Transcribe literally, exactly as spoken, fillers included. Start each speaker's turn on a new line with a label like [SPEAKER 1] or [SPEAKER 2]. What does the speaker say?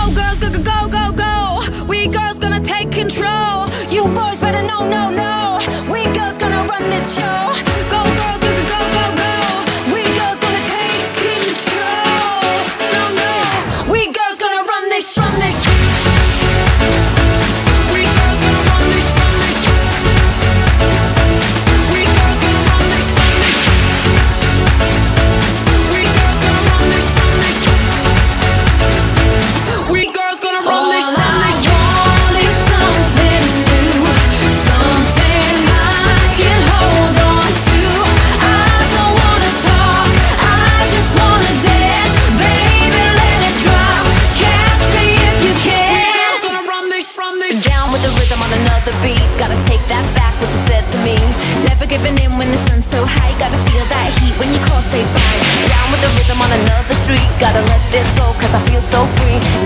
[SPEAKER 1] Go girls, go, go, go, go, go. We girls gonna take control. You boys better know, no, no. We girls gonna run this show. Go girls, go, go, go, go, go. We girls gonna take control. No, no. We girls gonna run this, run this. We girls gonna run this, run this. We girls gonna run this, run this. We girls gonna run this, run this. We girls gonna run this, run this. All I want is something new, something I can hold on to. I don't wanna talk, I just wanna dance. Baby, let it drop, catch me if you can. We girls gonna run this, run this. Down with the rhythm on another beat. Gotta take that back, what you said to me. Never giving in when the sun's so high. Gotta feel that heat when you call, say bye. Down with the rhythm on another street. Gotta let this go, cause I feel so free.